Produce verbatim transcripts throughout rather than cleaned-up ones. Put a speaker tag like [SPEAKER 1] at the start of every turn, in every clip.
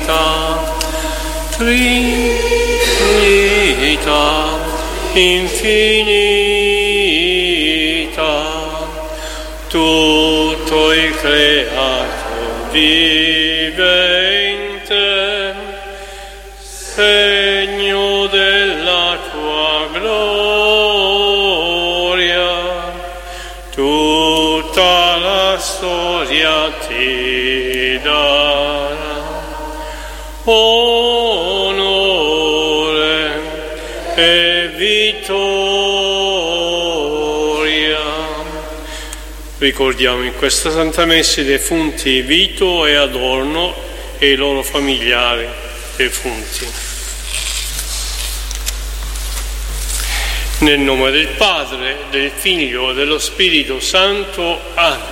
[SPEAKER 1] Trinità, Trinità infinita, tutto il creato vivente, segno della tua gloria, tutta la storia ti darà onore e vittoria. Ricordiamo in questa Santa Messa i defunti Vito e Adorno e i loro familiari defunti. Nel nome del Padre, del Figlio e dello Spirito Santo. Amen.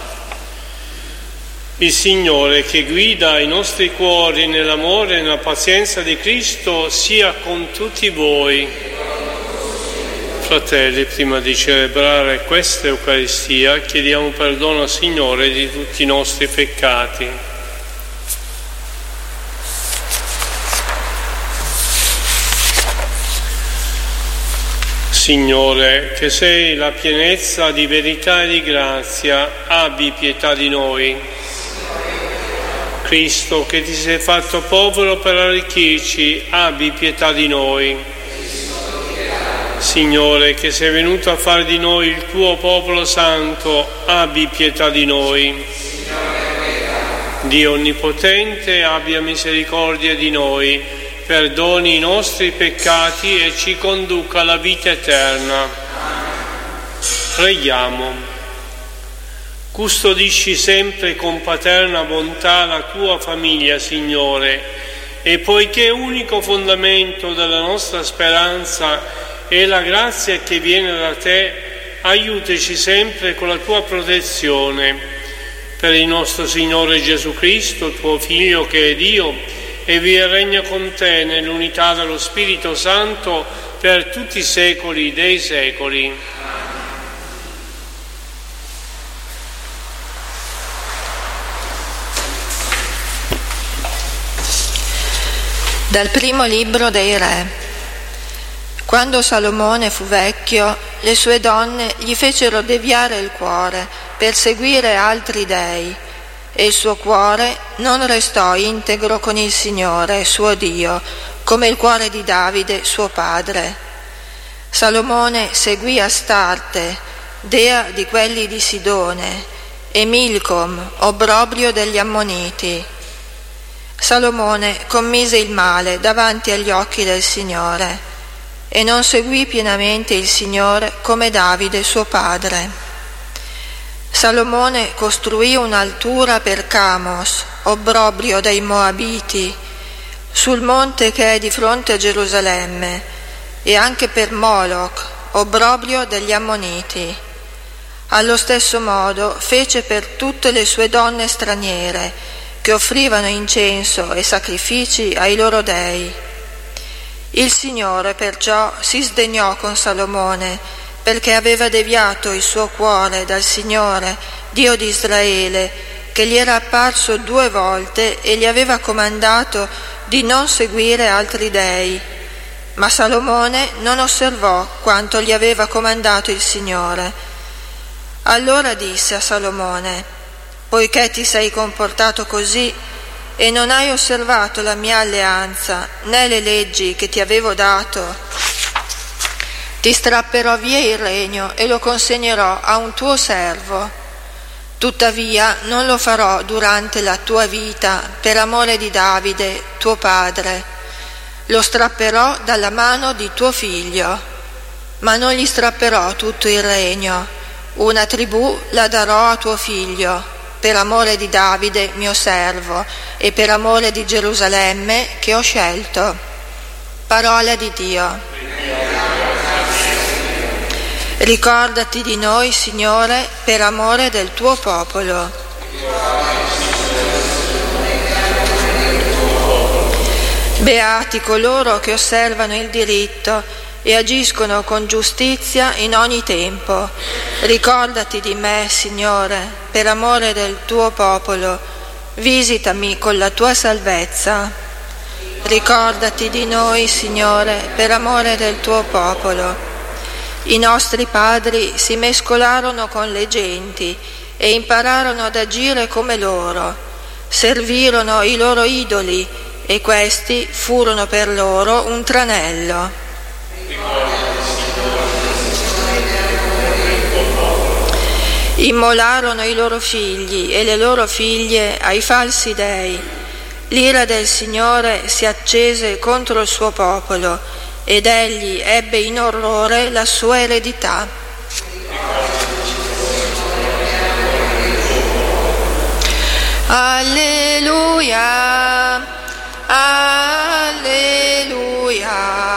[SPEAKER 1] Il Signore che guida i nostri cuori nell'amore e nella pazienza di Cristo sia con tutti voi. Fratelli, prima di celebrare questa Eucaristia, chiediamo perdono al Signore di tutti i nostri peccati. Signore, che sei la pienezza di verità e di grazia, abbi pietà di noi. Cristo, che ti sei fatto povero per arricchirci, abbi pietà di noi. Signore, che sei venuto a fare di noi il tuo popolo santo, abbi pietà di noi. Dio Onnipotente, abbia misericordia di noi, perdoni i nostri peccati e ci conduca alla vita eterna. Preghiamo. Custodisci sempre con paterna bontà la tua famiglia, Signore, e poiché unico fondamento della nostra speranza è la grazia che viene da te, aiutaci sempre con la tua protezione. Per il nostro Signore Gesù Cristo, tuo Figlio che è Dio, e vi regna con te nell'unità dello Spirito Santo per tutti i secoli dei secoli.
[SPEAKER 2] Dal primo libro dei Re. Quando Salomone fu vecchio, le sue donne gli fecero deviare il cuore per seguire altri dei, e il suo cuore non restò integro con il Signore, suo Dio, come il cuore di Davide, suo padre. Salomone seguì Astarte, dea di quelli di Sidone, e Milcom, obbrobrio degli Ammoniti. Salomone commise il male davanti agli occhi del Signore e non seguì pienamente il Signore come Davide suo padre. Salomone costruì un'altura per Camos, obbrobrio dei Moabiti, sul monte che è di fronte a Gerusalemme, e anche per Moloch, obbrobrio degli Ammoniti. Allo stesso modo fece per tutte le sue donne straniere, che offrivano incenso e sacrifici ai loro dei. Il Signore perciò si sdegnò con Salomone, perché aveva deviato il suo cuore dal Signore, Dio di Israele, che gli era apparso due volte e gli aveva comandato di non seguire altri dei. Ma Salomone non osservò quanto gli aveva comandato il Signore. Allora disse a Salomone: poiché ti sei comportato così e non hai osservato la mia alleanza né le leggi che ti avevo dato, ti strapperò via il regno e lo consegnerò a un tuo servo. Tuttavia non lo farò durante la tua vita per amore di Davide, tuo padre. Lo strapperò dalla mano di tuo figlio, ma non gli strapperò tutto il regno. Una tribù la darò a tuo figlio, per amore di Davide, mio servo, e per amore di Gerusalemme che ho scelto. Parola di Dio. Ricordati di noi, Signore, per amore del tuo popolo. Beati coloro che osservano il diritto e agiscono con giustizia in ogni tempo. Ricordati di me, Signore, per amore del tuo popolo, visitami con la tua salvezza. Ricordati di noi, Signore, per amore del tuo popolo. I nostri padri si mescolarono con le genti e impararono ad agire come loro. Servirono i loro idoli e questi furono per loro un tranello. Immolarono i loro figli e le loro figlie ai falsi dei. L'ira del Signore si accese contro il suo popolo ed egli ebbe in orrore la sua eredità. Alleluia, alleluia,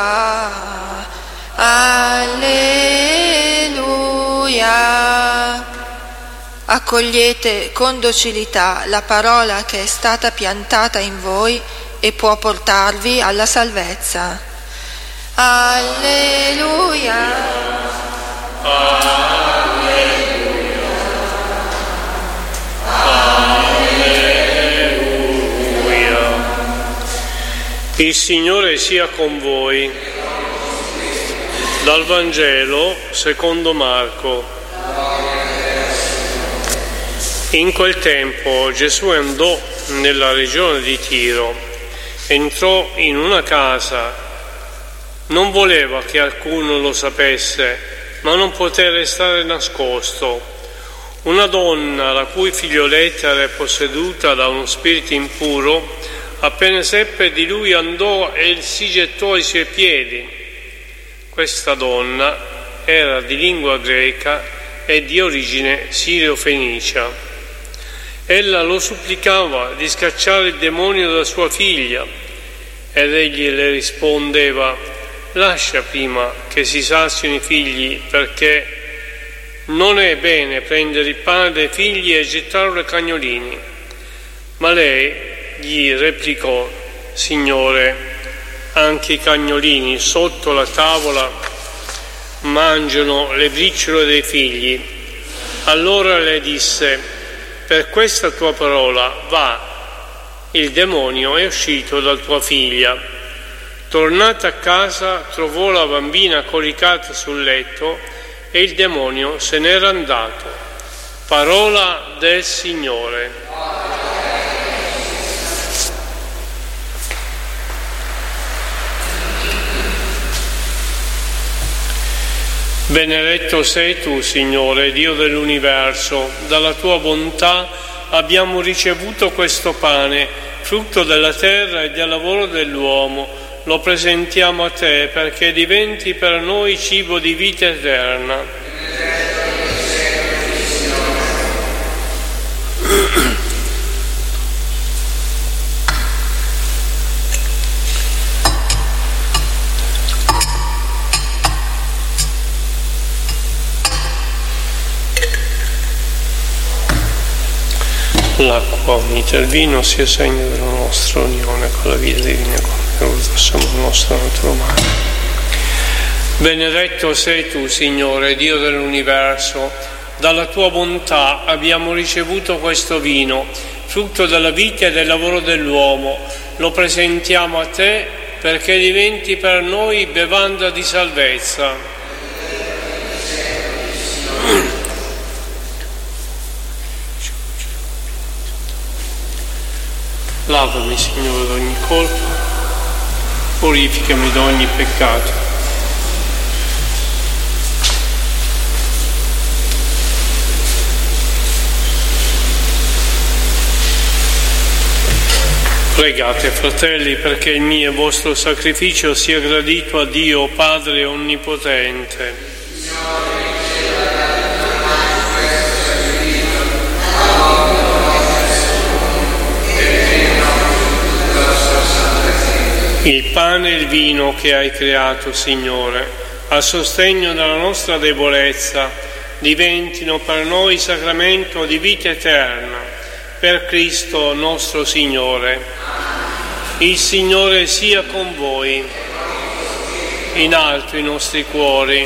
[SPEAKER 2] alleluia. Accogliete con docilità la parola che è stata piantata in voi e può portarvi alla salvezza. Alleluia.
[SPEAKER 1] Alleluia. Alleluia. Il Signore sia con voi. Dal Vangelo secondo Marco. In quel tempo Gesù andò nella regione di Tiro, entrò in una casa, non voleva che alcuno lo sapesse, ma non poté restare nascosto. Una donna, la cui figlioletta era posseduta da uno spirito impuro, appena seppe di lui andò e si gettò ai suoi piedi. Questa donna era di lingua greca e di origine sirio-fenicia. Ella lo supplicava di scacciare il demonio da sua figlia ed egli le rispondeva: lascia prima che si sazino i figli, perché non è bene prendere il pane dei figli e gettarlo ai cagnolini. Ma lei gli replicò: Signore, anche i cagnolini sotto la tavola mangiano le briciole dei figli. Allora le disse: per questa tua parola va, il demonio è uscito da tua figlia. Tornata a casa trovò la bambina coricata sul letto e il demonio se n'era andato. Parola del Signore. Benedetto sei tu, Signore, Dio dell'universo. Dalla tua bontà abbiamo ricevuto questo pane, frutto della terra e del lavoro dell'uomo. Lo presentiamo a te perché diventi per noi cibo di vita eterna. L'acqua unita al vino sia segno della nostra unione con la vita divina, come siamo la nostra natura umana. Benedetto sei tu, Signore, Dio dell'universo. Dalla tua bontà abbiamo ricevuto questo vino, frutto della vita e del lavoro dell'uomo. Lo presentiamo a te perché diventi per noi bevanda di salvezza. Lavami, Signore, da ogni colpa, purificami da ogni peccato. Pregate, fratelli, perché il mio e vostro sacrificio sia gradito a Dio, Padre Onnipotente. Il pane e il vino che hai creato, Signore, a sostegno della nostra debolezza, diventino per noi sacramento di vita eterna, per Cristo nostro Signore. Il Signore sia con voi, in alto i nostri cuori.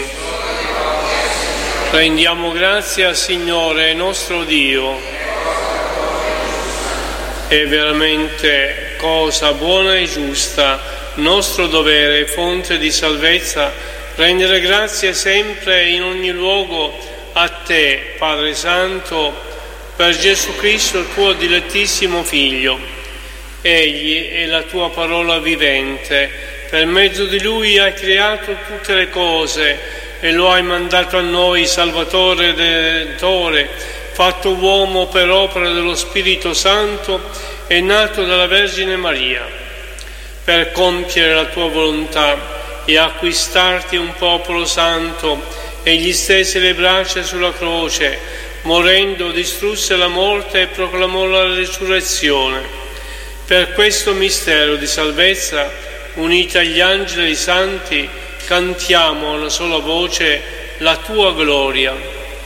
[SPEAKER 1] Rendiamo grazie al Signore nostro Dio. È veramente cosa buona e giusta, nostro dovere e fonte di salvezza, rendere grazie sempre e in ogni luogo a Te, Padre Santo, per Gesù Cristo, il Tuo dilettissimo Figlio. Egli è la Tua parola vivente, per mezzo di Lui hai creato tutte le cose e lo hai mandato a noi, Salvatore e Redentore, fatto uomo per opera dello Spirito Santo e nato dalla Vergine Maria, per compiere la Tua volontà e acquistarti un popolo santo. Egli stese le braccia sulla croce, morendo distrusse la morte e proclamò la risurrezione. Per questo mistero di salvezza, uniti agli angeli e ai santi, cantiamo a una sola voce la Tua gloria.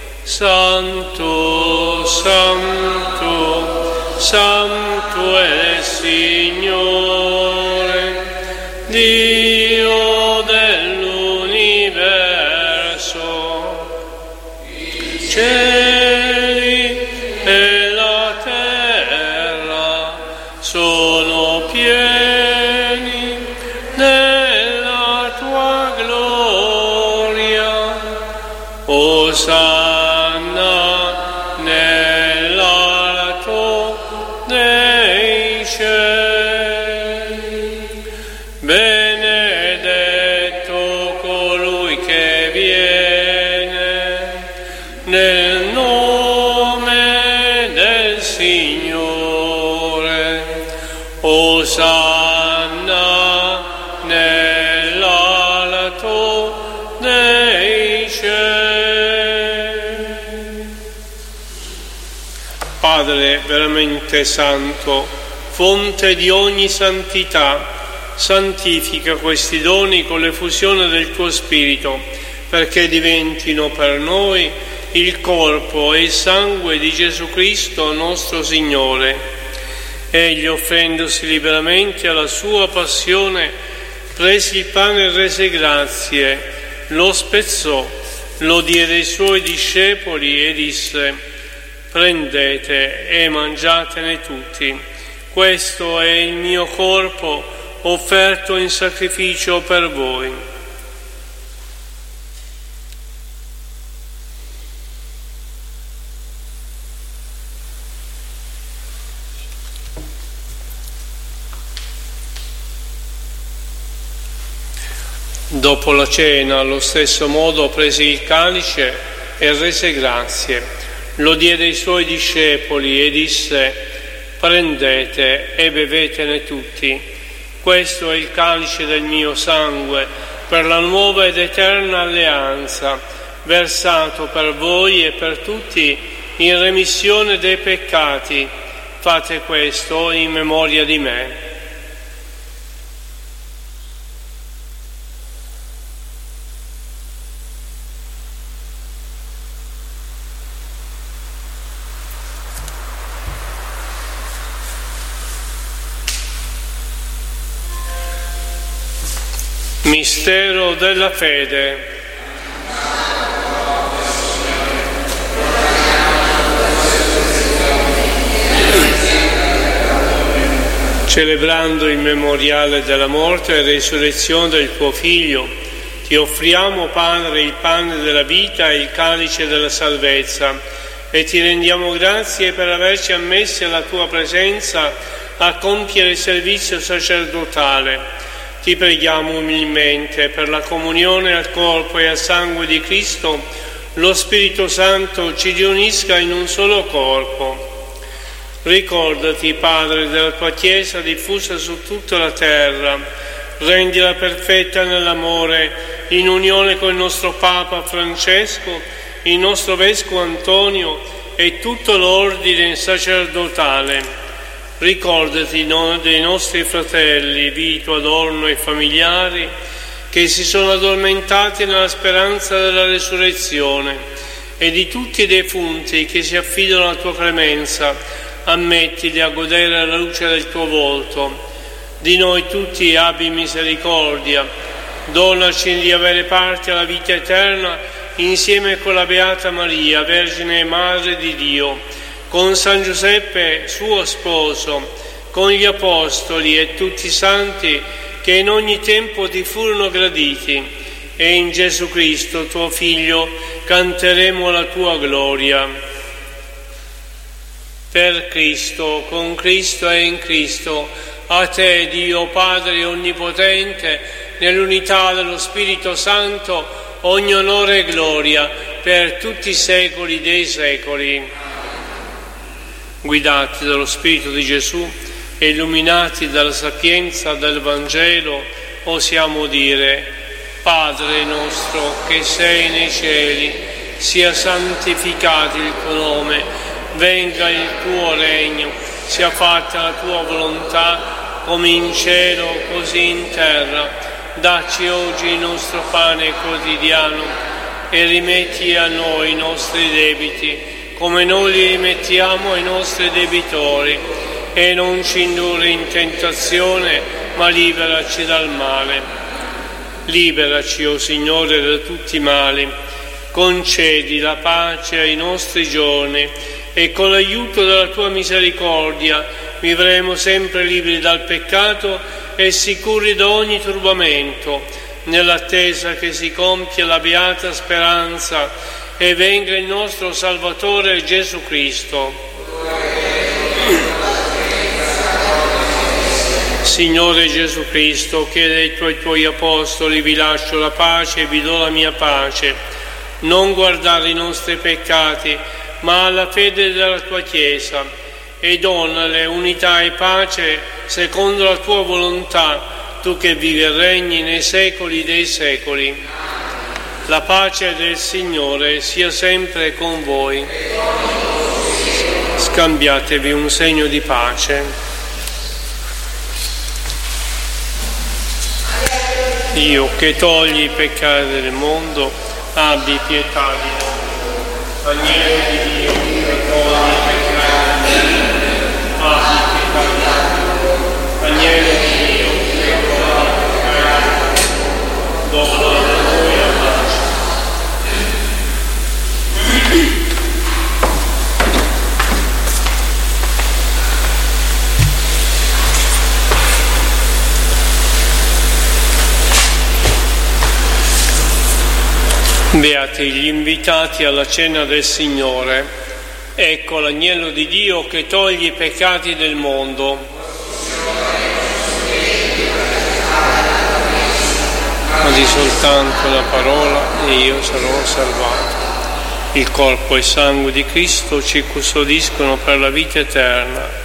[SPEAKER 1] Santo, Santo, Santo è il Signore, Dio dell'universo. Cieli e la terra sono pieni della Tua gloria. Osanna nell'alto dei cieli. Benedetto colui che viene nel nome del Signore. Osanna nell'alto dei cieli. Padre veramente santo, fonte di ogni santità, santifica questi doni con l'effusione del Tuo Spirito, perché diventino per noi il corpo e il sangue di Gesù Cristo nostro Signore. Egli, offrendosi liberamente alla Sua passione, prese il pane e rese grazie, lo spezzò, lo diede ai Suoi discepoli e disse: prendete e mangiatene tutti, questo è il mio corpo offerto in sacrificio per voi. Dopo la cena, allo stesso modo, prese il calice e rese grazie, lo diede ai Suoi discepoli e disse: prendete e bevetene tutti, questo è il calice del mio sangue, per la nuova ed eterna alleanza, versato per voi e per tutti in remissione dei peccati. Fate questo in memoria di me. Mistero della fede. Celebrando il memoriale della morte e resurrezione del Tuo Figlio, Ti offriamo, Padre, il pane della vita e il calice della salvezza, e Ti rendiamo grazie per averci ammessi alla Tua presenza a compiere il servizio sacerdotale. Ti preghiamo umilmente per la comunione al corpo e al sangue di Cristo, lo Spirito Santo ci riunisca in un solo corpo. Ricordati, Padre, della Tua Chiesa diffusa su tutta la terra, rendila perfetta nell'amore, in unione con il nostro Papa Francesco, il nostro Vescovo Antonio e tutto l'ordine sacerdotale. Ricordati dei nostri fratelli, Vito, Adorno e familiari, che si sono addormentati nella speranza della resurrezione, e di tutti i defunti che si affidano alla Tua clemenza. Ammettili a godere alla luce del Tuo volto. Di noi tutti abbi misericordia. Donaci di avere parte alla vita eterna insieme con la Beata Maria, Vergine e Madre di Dio, con San Giuseppe suo sposo, con gli apostoli e tutti i santi che in ogni tempo ti furono graditi, e in Gesù Cristo, tuo Figlio, canteremo la tua gloria. Per Cristo, con Cristo e in Cristo, a te, Dio Padre Onnipotente, nell'unità dello Spirito Santo, ogni onore e gloria per tutti i secoli dei secoli. Guidati dallo Spirito di Gesù e illuminati dalla sapienza del Vangelo, osiamo dire: Padre nostro che sei nei cieli, sia santificato il tuo nome, venga il tuo regno, sia fatta la tua volontà, come in cielo così in terra. Dacci oggi il nostro pane quotidiano e rimetti a noi i nostri debiti, come noi li rimettiamo ai nostri debitori, e non ci indurre in tentazione, ma liberaci dal male. Liberaci, o Signore, da tutti i mali, concedi la pace ai nostri giorni, e con l'aiuto della tua misericordia vivremo sempre liberi dal peccato e sicuri da ogni turbamento, nell'attesa che si compia la beata speranza e venga il nostro Salvatore Gesù Cristo. Signore Gesù Cristo, che dai tuoi, tuoi apostoli vi lascio la pace e vi do la mia pace, non guardare i nostri peccati, ma alla fede della tua Chiesa, e donale unità e pace secondo la tua volontà, tu che vivi e regni nei secoli dei secoli. La pace del Signore sia sempre con voi. Scambiatevi un segno di pace. Dio che togli i peccati del mondo, abbi pietà di noi. Agnello di Dio che togli i peccati del mondo, abbi pietà di noi. Agnello di Dio che togli i peccati del mondo, dona a noi la pace. Beati gli invitati alla cena del Signore. Ecco l'agnello di Dio che toglie i peccati del mondo. Ma di soltanto la parola e io sarò salvato. Il corpo e il sangue di Cristo ci custodiscono per la vita eterna.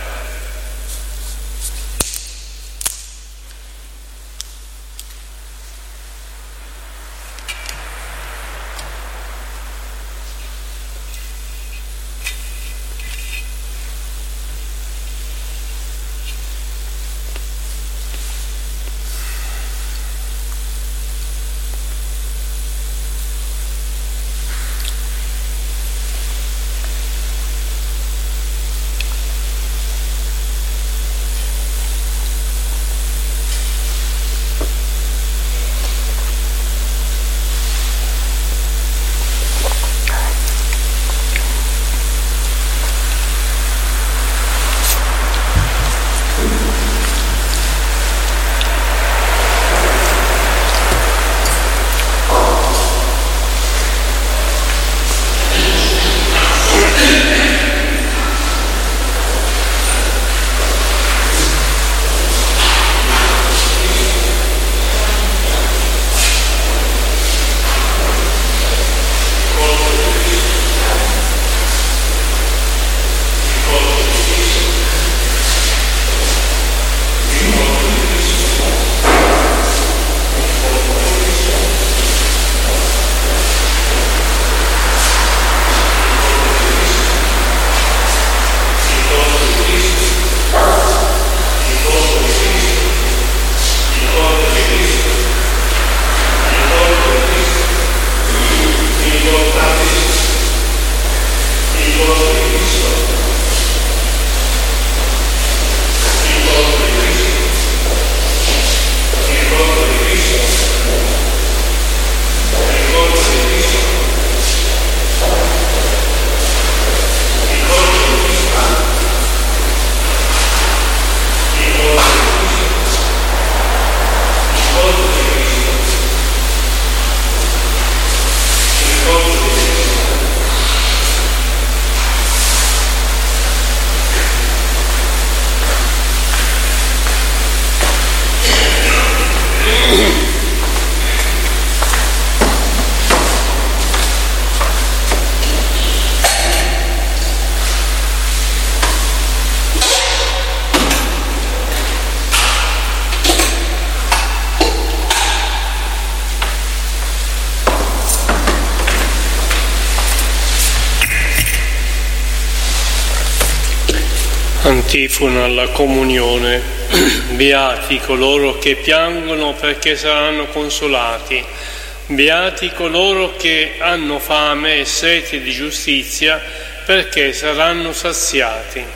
[SPEAKER 1] Antifona alla comunione. Beati coloro che piangono perché saranno consolati. Beati coloro che hanno fame e sete di giustizia perché saranno saziati.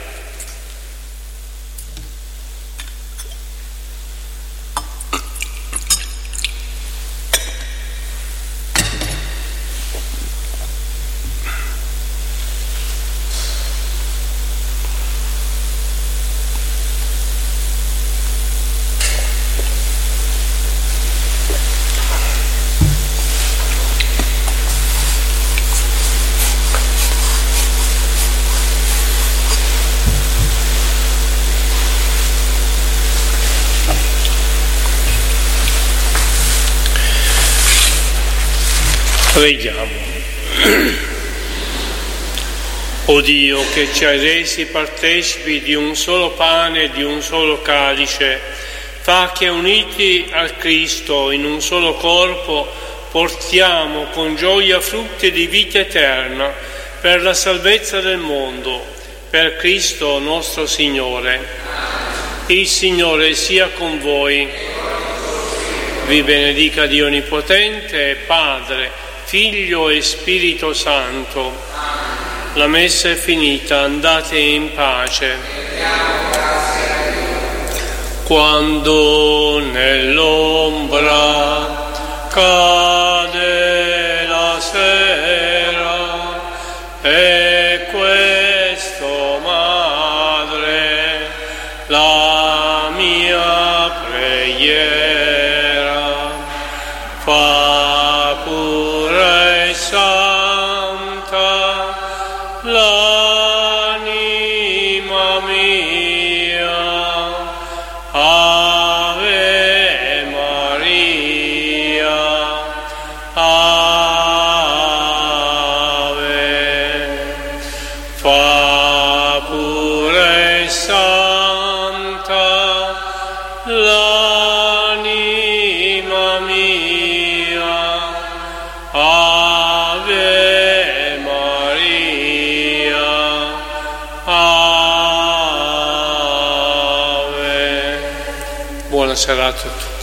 [SPEAKER 1] Preghiamo. O Dio, che ci hai resi partecipi di un solo pane e di un solo calice, fa che uniti al Cristo in un solo corpo portiamo con gioia frutti di vita eterna per la salvezza del mondo, per Cristo nostro Signore. Il Signore sia con voi. Vi benedica Dio Onnipotente, Padre, Figlio e Spirito Santo. La messa è finita, andate in pace. Quando nell'ombra cade la sera e questo, Madre, la mia preghiera fa santa l'anima mia. Ave Maria, Ave. Fa pure santa l'anima mia. Ave Maria, Ave. Buona serata a tutti.